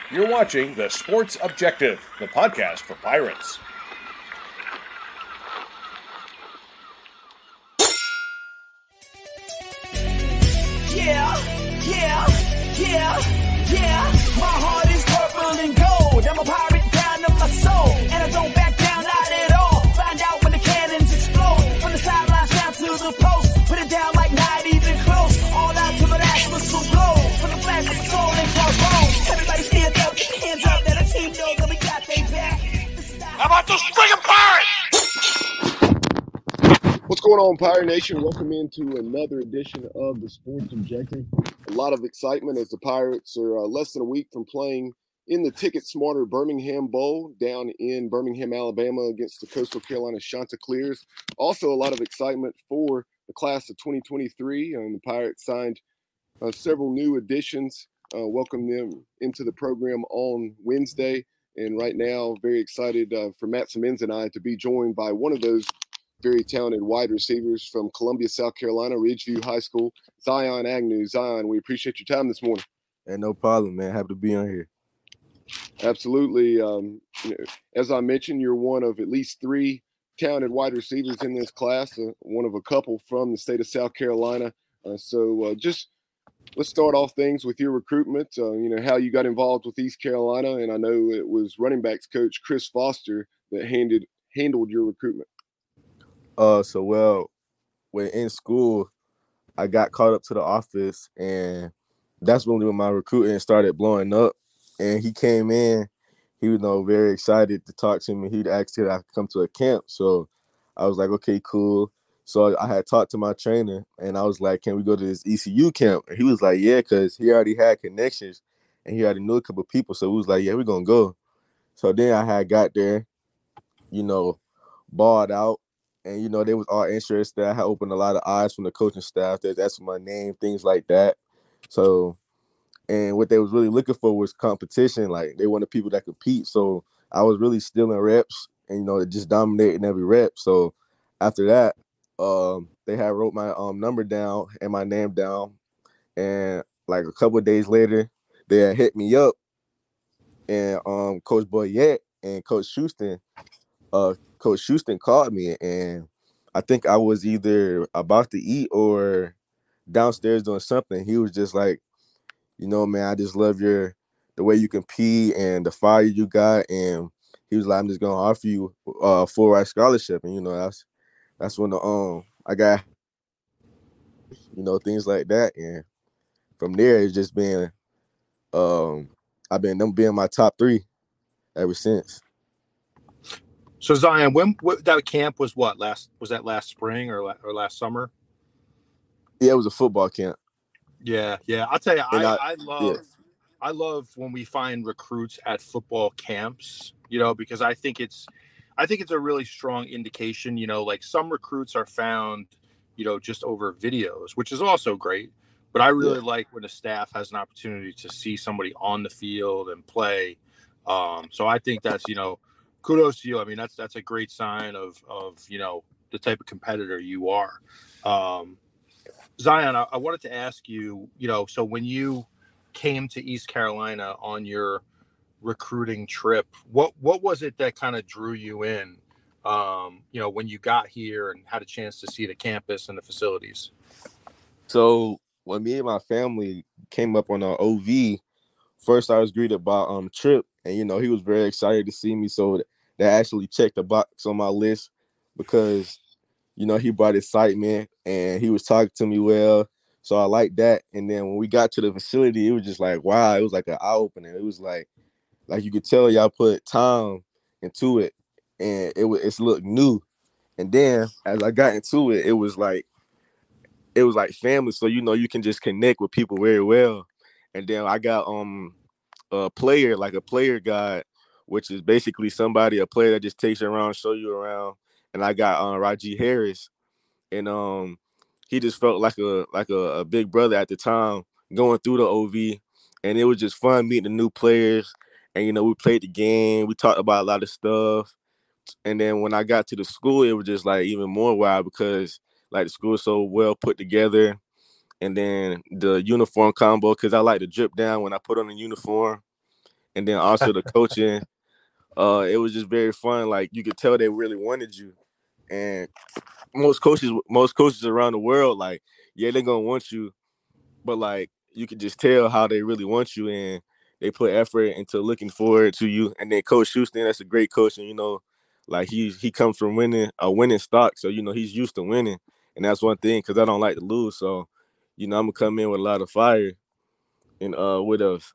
You're watching The Sports Objective, the podcast for Pirates. Yeah. My heart is purple and gold. I'm a pirate down to my soul. And I don't back down, not at all. Find out when the cannons explode. From the sidelines down to the post. Put it down like not even close. All out to my last whistle blow. From the flash of the soul and crossbones. Everybody stand up, get your hands up. Let the team know that we got they back. How about those friggin' Pirates? What's going on, Pirate Nation? Welcome into another edition of the Sports Objective. A lot of excitement as the Pirates are less than a week from playing in the Ticket Smarter Birmingham Bowl down in Birmingham, Alabama against the Coastal Carolina Chanticleers. Also, a lot of excitement for the class of 2023. The Pirates signed several new additions, welcomed them into the program on Wednesday. And right now, very excited for Matt Simmons and I to be joined by one of those very talented wide receivers from Columbia, South Carolina, Ridgeview High School, Zion Agnew. Zion, we appreciate your time this morning. Hey, no problem, man. Happy to be on here. Absolutely. As I mentioned, you're one of at least three talented wide receivers in this class, one of a couple from the state of South Carolina. So just let's start off things with your recruitment, how you got involved with East Carolina. And I know it was running backs coach Chris Foster that handled your recruitment. When in school, I got called up to the office, and that's really when my recruiting started blowing up. And he came in, he was very excited to talk to me. He'd asked if I could come to a camp. So I was like, okay, cool. So I had talked to my trainer, and I was like, can we go to this ECU camp? And he was like, yeah, because he already had connections, and he already knew a couple of people. So we was like, yeah, we're going to go. So then I had got there, balled out. And, they was all interested. I had opened a lot of eyes from the coaching staff. They asked for my name, things like that. So, and what they was really looking for was competition. Like, they wanted people that compete. So I was really stealing reps and, just dominating every rep. So after that, they had wrote my number down and my name down. And, like, a couple of days later, they had hit me up. And Coach Boyette and Coach Houston called me, and I think I was either about to eat or downstairs doing something. He was just like, man, I just love the way you compete and the fire you got. And he was like, I'm just gonna offer you a full-ride scholarship. And that's when I got things like that. And from there, it's just been I've been them being my top three ever since. So Zion, when that camp was was that last spring or last summer? Yeah, it was a football camp. Yeah. I'll tell you, I love when we find recruits at football camps, because I think it's a really strong indication, like some recruits are found, just over videos, which is also great. But I really like when the staff has an opportunity to see somebody on the field and play. So I think that's, kudos to you. I mean, that's a great sign of the type of competitor you are. Zion, I wanted to ask you, so when you came to East Carolina on your recruiting trip, what was it that kind of drew you in, when you got here and had a chance to see the campus and the facilities? So when me and my family came up on our OV, first I was greeted by Trip, and he was very excited to see me. So that actually checked the box on my list because, he brought excitement and he was talking to me well. So I liked that. And then when we got to the facility, it was just like, wow, it was like an eye-opener. It was like you could tell y'all put time into it, and it's looked new. And then as I got into it, it was like family. So, you can just connect with people very well. And then I got a player guide, which is basically a player that just takes you around, show you around. And I got Raji Harris, and he just felt like a big brother at the time going through the OV, and it was just fun meeting the new players. And we played the game, we talked about a lot of stuff, and then when I got to the school, it was just like even more wild because like the school is so well put together, and then the uniform combo because I like to drip down when I put on the uniform. and then also the coaching. It was just very fun. Like you could tell they really wanted you, and most coaches around the world, like they're gonna want you, but like you could just tell how they really want you, and they put effort into looking forward to you. And then Coach Houston, that's a great coach, and like he comes from a winning stock, so he's used to winning, and that's one thing because I don't like to lose. So I'm gonna come in with a lot of fire, and with us,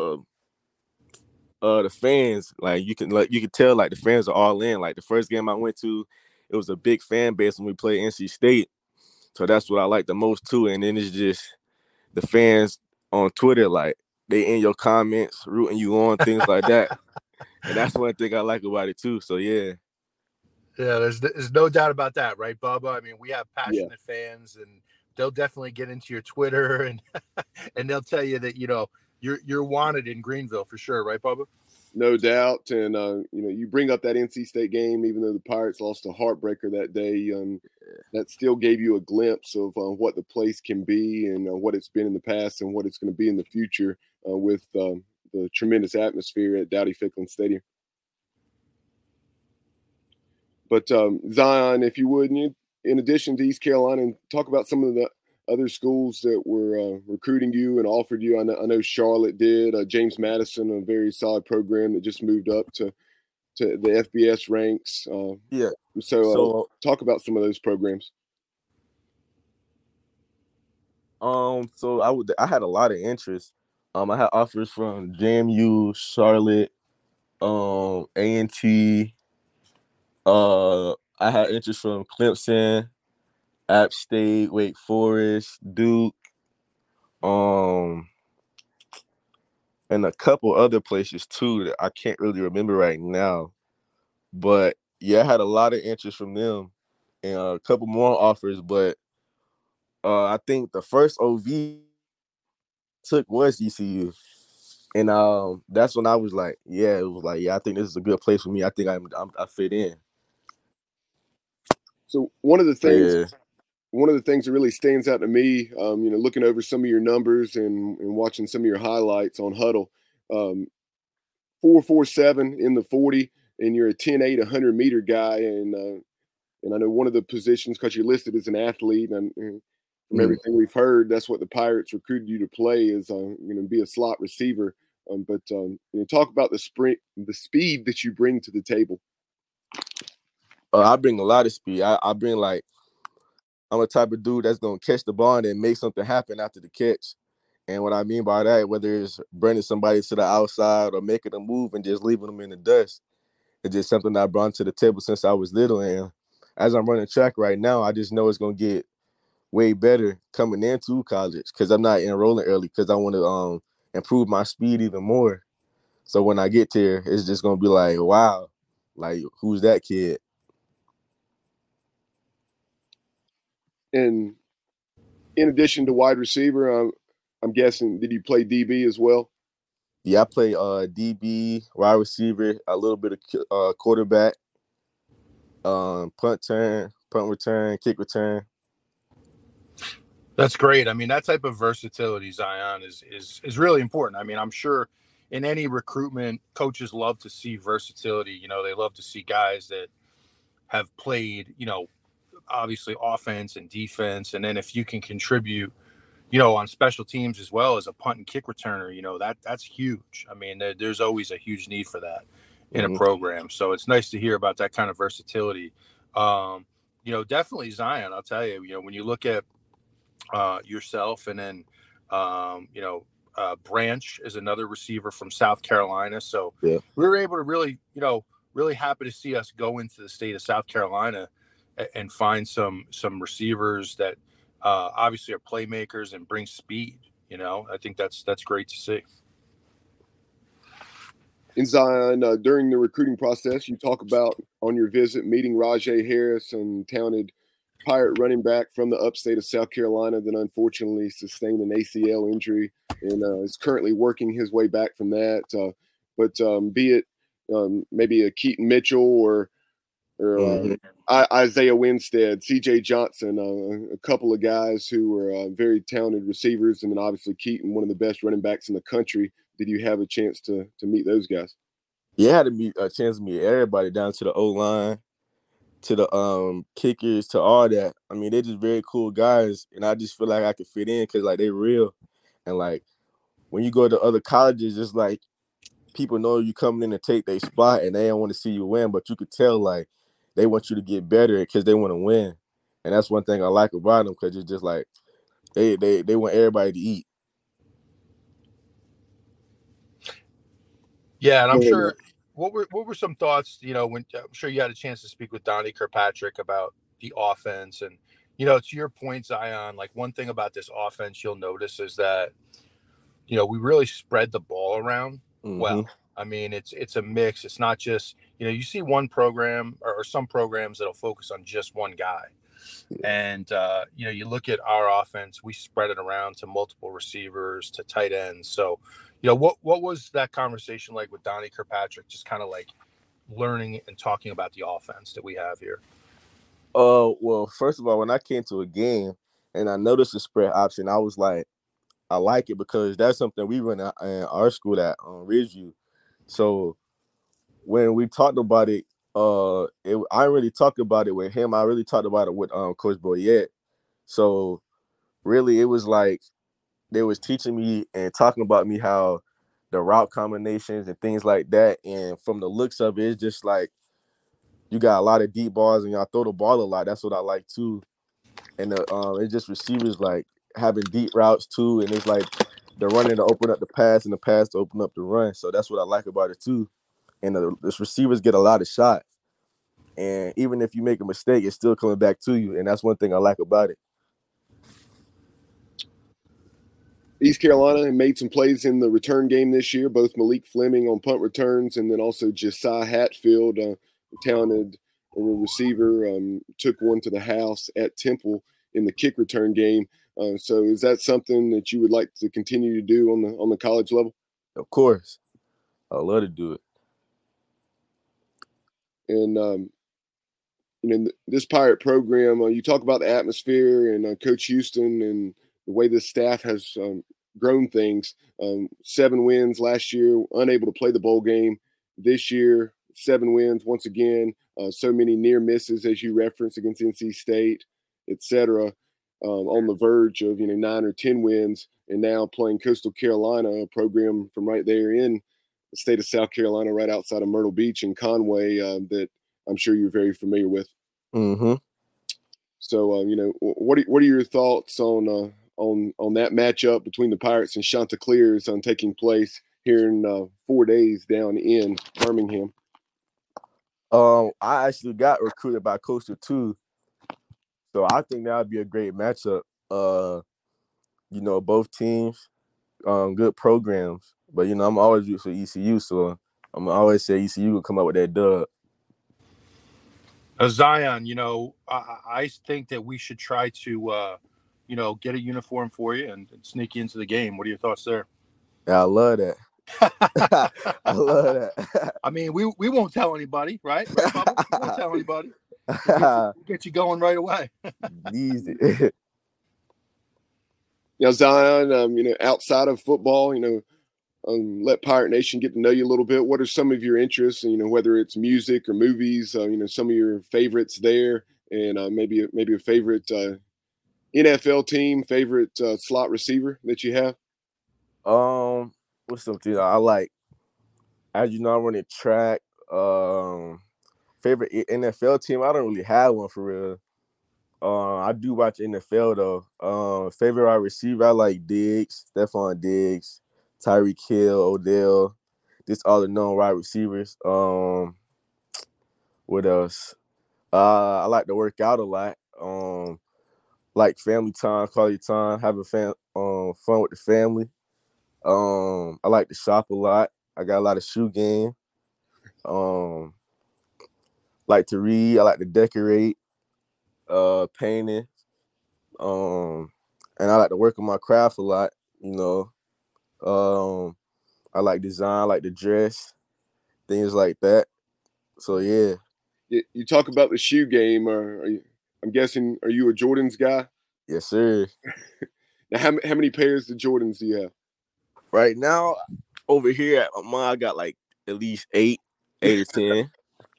the fans, like you can tell, like the fans are all in. Like the first game I went to, it was a big fan base when we played NC State, so that's what I like the most too. And then it's just the fans on Twitter, like they in your comments, rooting you on, things like that. And that's one thing I like about it too. So yeah. Yeah, there's no doubt about that, right, Bubba? I mean, we have passionate fans, and they'll definitely get into your Twitter and and they'll tell you that you're wanted in Greenville for sure, right, Bubba? No doubt. And you bring up that NC State game, even though the Pirates lost a heartbreaker that day, that still gave you a glimpse of what the place can be and what it's been in the past and what it's going to be in the future with the tremendous atmosphere at Dowdy-Ficklen Stadium. But Zion, if you would, in addition to East Carolina, and talk about some of the other schools that were recruiting you and offered you. I know Charlotte did. James Madison, a very solid program that just moved up to the FBS ranks. So talk about some of those programs. So I had a lot of interest. I had offers from JMU, Charlotte, A&T. I had interest from Clemson, App State, Wake Forest, Duke, and a couple other places too that I can't really remember right now. But yeah, I had a lot of interest from them and a couple more offers. But I think the first OV took was ECU. And that's when I was like, I think this is a good place for me. I think I fit in. So one of the things that really stands out to me, looking over some of your numbers and watching some of your highlights on Huddle, 4.47 in the 40, and you're a 10.8 100-meter guy, and I know one of the positions, because you're listed as an athlete, and from everything we've heard, that's what the Pirates recruited you to play, is be a slot receiver. But talk about the speed that you bring to the table. I bring a lot of speed. I bring, like, I'm a type of dude that's going to catch the ball and then make something happen after the catch. And what I mean by that, whether it's bringing somebody to the outside or making a move and just leaving them in the dust, it's just something that I brought to the table since I was little. And as I'm running track right now, I just know it's going to get way better coming into college because I'm not enrolling early because I want to improve my speed even more. So when I get there, it's just going to be like, wow, like, who's that kid? And in addition to wide receiver, I'm guessing, did you play DB as well? Yeah, I play DB, wide receiver, a little bit of quarterback, punt return, kick return. That's great. I mean, that type of versatility, Zion, is really important. I mean, I'm sure in any recruitment, coaches love to see versatility. They love to see guys that have played, obviously offense and defense. And then if you can contribute, on special teams as well as a punt and kick returner, that's huge. I mean, there's always a huge need for that in a program. So it's nice to hear about that kind of versatility. Definitely Zion, I'll tell you, when you look at yourself and then, Branch is another receiver from South Carolina. So we were able to really, really happy to see us go into the state of South Carolina and find some receivers that obviously are playmakers and bring speed. I think that's great to see. In Zion, during the recruiting process, you talk about on your visit meeting Rajay Harris, and talented Pirate running back from the upstate of South Carolina that unfortunately sustained an ACL injury and is currently working his way back from that. But be it maybe a Keaton Mitchell or or Isaiah Winstead, C.J. Johnson, a couple of guys who were very talented receivers, and then obviously Keaton, one of the best running backs in the country. Did you have a chance to meet those guys? Yeah, I had a chance to meet everybody down to the O-line, to the kickers, to all that. I mean, they're just very cool guys, and I just feel like I could fit in because, like, they're real. And, like, when you go to other colleges, it's like people know you coming in to take their spot, and they don't want to see you win, but you could tell, like, they want you to get better because they want to win. And that's one thing I like about them, because it's just like they want everybody to eat. Yeah, and I'm sure what were some thoughts, when I'm sure you had a chance to speak with Donnie Kirkpatrick about the offense, and to your point, Zion, like, one thing about this offense you'll notice is that we really spread the ball around well. I mean, it's a mix. It's not just, you see one program or some programs that'll focus on just one guy. And, you look at our offense, we spread it around to multiple receivers, to tight ends. So, what was that conversation like with Donnie Kirkpatrick, just kind of like learning and talking about the offense that we have here? Well, first of all, when I came to a game and I noticed the spread option, I was like, I like it because that's something we run in our school at Ridgeview. So when we talked about it, I didn't really talk about it with him. I really talked about it with Coach Boyette. So really, it was like they was teaching me and talking about me how the route combinations and things like that. And from the looks of it, it's just like you got a lot of deep balls and y'all throw the ball a lot. That's what I like too. And it's just receivers like having deep routes too, and it's like the running to open up the pass and the pass to open up the run. So that's what I like about it too. And the receivers get a lot of shots, and even if you make a mistake, it's still coming back to you, and that's one thing I like about it. East Carolina made some plays in the return game this year, both Malik Fleming on punt returns and then also Josiah Hatfield, a talented receiver, took one to the house at Temple in the kick return game. So is that something that you would like to continue to do on the college level? Of course. I'd love to do it. And, this Pirate program, you talk about the atmosphere and Coach Houston and the way the staff has grown things. 7 wins last year, unable to play the bowl game. This year, 7 wins once again. So many near misses, as you referenced, against NC State, etc. On the verge of 9 or 10 wins, and now playing Coastal Carolina, a program from right there in the state of South Carolina, right outside of Myrtle Beach and Conway, that I'm sure you're very familiar with. Mm-hmm. So, what are your thoughts on that matchup between the Pirates and Chanticleers taking place here in 4 days down in Birmingham? I actually got recruited by Coastal too, so I think that would be a great matchup. Both teams, good programs, but I'm always rooting for ECU, so I'm always say ECU will come up with that dub. Zion, I think that we should try to, get a uniform for you and sneak you into the game. What are your thoughts there? Yeah, I love that. I love that. I mean, we won't tell anybody, right? We won't tell anybody. We'll get you going right away. Easy. Zion, outside of football, let Pirate Nation get to know you a little bit. What are some of your interests, whether it's music or movies, some of your favorites there, and maybe a favorite NFL team, favorite slot receiver that you have? What's something I like? As you know, I'm running track. Favorite NFL team, I don't really have one for real. I do watch NFL though. Favorite wide receiver, I like Diggs, Stephon Diggs, Tyreek Hill, Odell, just all the known wide receivers. What else? I like to work out a lot. Like family time, quality time, having fun with the family. I like to shop a lot. I got a lot of shoe game. Like to read. I like to decorate. Painting. And I like to work on my craft a lot. I like design, I like to dress, things like that. So yeah. You talk about the shoe game. I'm guessing, are you a Jordans guy? Yes, sir. Now, how many pairs of Jordans do you have? Right now, over here at mine, I got like at least 8 or 10.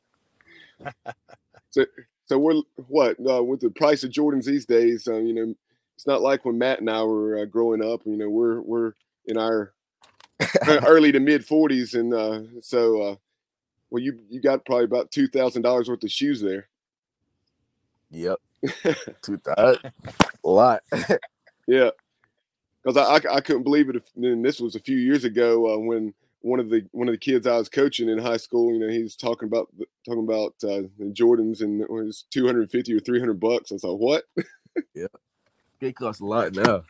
So we're with the price of Jordans these days? It's not like when Matt and I were growing up. We're in our early to mid 40s, and well, you got probably about $2,000 worth of shoes there. Yep, 2,000, a lot. Yeah, because I couldn't believe it. And this was a few years ago when one of the kids I was coaching in high school, he was talking about the Jordans, and it was $250 or $300. I was like, what? Yeah, they cost a lot now.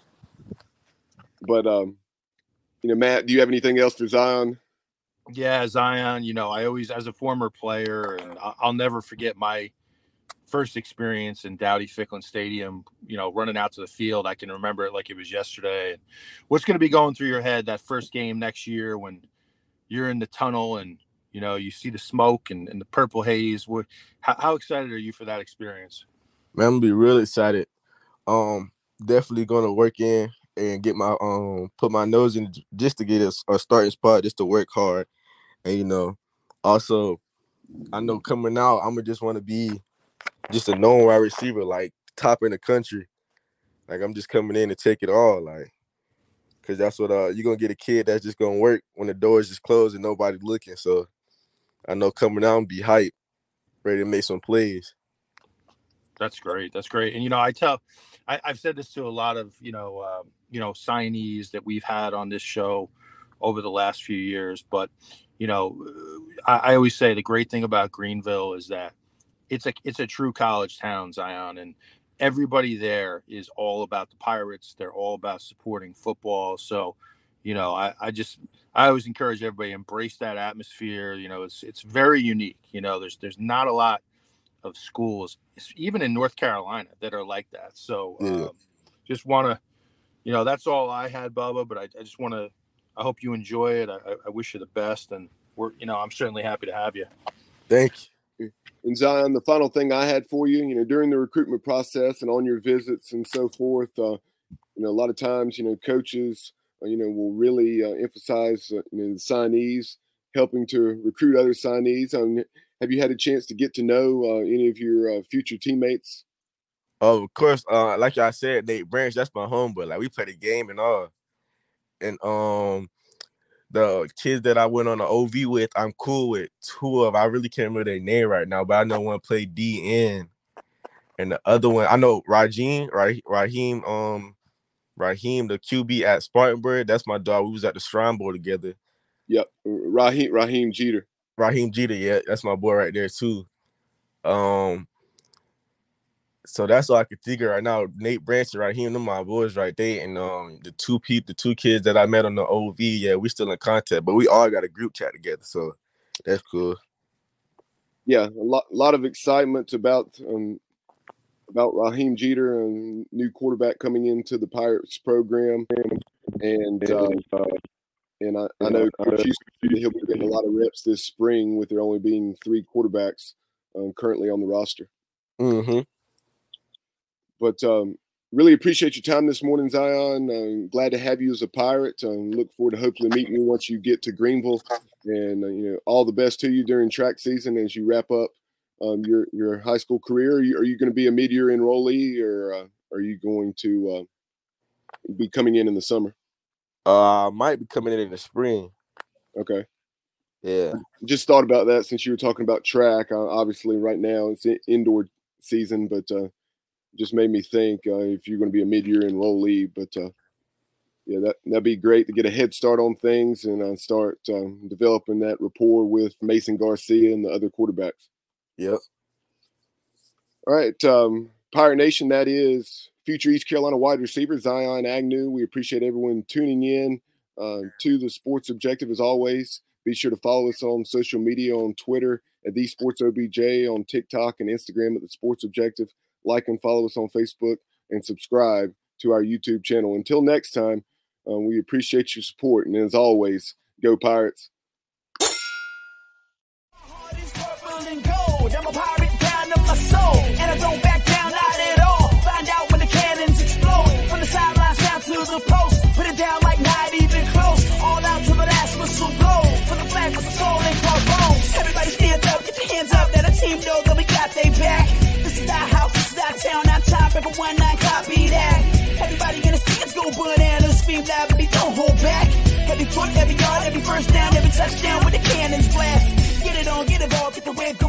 But Matt, do you have anything else for Zion? Yeah, Zion. I always, as a former player, and I'll never forget my first experience in Dowdy-Ficklin Stadium, running out to the field. I can remember it like it was yesterday. And what's going to be going through your head that first game next year when you're in the tunnel and, you see the smoke and the purple haze? How excited are you for that experience? Man, I'm going to be really excited. Definitely going to work in and get my put my nose in just to get a starting spot, just to work hard. And, also, I know coming out, I'm going to just want to be just a known wide receiver, like top in the country. Like, I'm just coming in to take it all, like, because that's what you're going to get a kid that's just going to work when the doors just closed and nobody's looking. So I know coming out and be hyped, ready to make some plays. That's great. That's great. And, I've said this to a lot of, signees that we've had on this show over the last few years. But, I always say the great thing about Greenville is that it's a true college town, Zion, and everybody there is all about the Pirates. They're all about supporting football. So, I always encourage everybody to embrace that atmosphere. It's very unique. There's not a lot of schools, even in North Carolina, that are like that. So just want to, that's all I had, Bubba, but I just want to, I hope you enjoy it. I wish you the best, and I'm certainly happy to have you. Thank you. And Zion, the final thing I had for you, during the recruitment process and on your visits and so forth, a lot of times, coaches, will really emphasize, the signees, helping to recruit other signees. Have you had a chance to get to know any of your future teammates? Oh, of course. Like I said, Nate Branch, that's my homeboy. Like, we played a game and all. And the kids that I went on the OV with, I'm cool with 2 of. I really can't remember their name right now, but I know one played DN. And the other one, I know Raheem, the QB at Spartanburg. That's my dog. We was at the Shrine Bowl together. Yep, Raheem Jeter. Raheem Jeter, yeah, that's my boy right there too. So that's all I can think of right now. Nate Branch and Raheem, them my boys right there. And the two kids that I met on the OV, yeah, we still in contact, but we all got a group chat together, so that's cool. Yeah, a lot of excitement about Raheem Jeter, and new quarterback coming into the Pirates program, and I know he'll be getting a lot of reps this spring with there only being 3 quarterbacks currently on the roster. Mm-hmm. But really appreciate your time this morning, Zion. Glad to have you as a Pirate. Look forward to hopefully meeting you once you get to Greenville. And all the best to you during track season as you wrap up your high school career. Are you going to be a mid-year enrollee, or are you going to be coming in the summer? I might be coming in the spring. Okay. Yeah. Just thought about that since you were talking about track. Obviously, right now it's indoor season, but just made me think if you're going to be a mid-year enrollee. But yeah, that'd be great to get a head start on things and start developing that rapport with Mason Garcia and the other quarterbacks. Yep. All right, Pirate Nation, that is future East Carolina wide receiver Zion Agnew. We appreciate everyone tuning in to the Sports Objective as always. Be sure to follow us on social media, on Twitter at The Sports OBJ, on TikTok and Instagram at The Sports Objective. Like and follow us on Facebook and subscribe to our YouTube channel. Until next time, we appreciate your support. And as always, go Pirates. My heart is purple and gold. everyone not copy that. Everybody in the stands go bananas, scream loud, baby, don't hold back. Every foot, every yard, every first down, every touchdown with the cannons blast. Get it on, get it all, get the red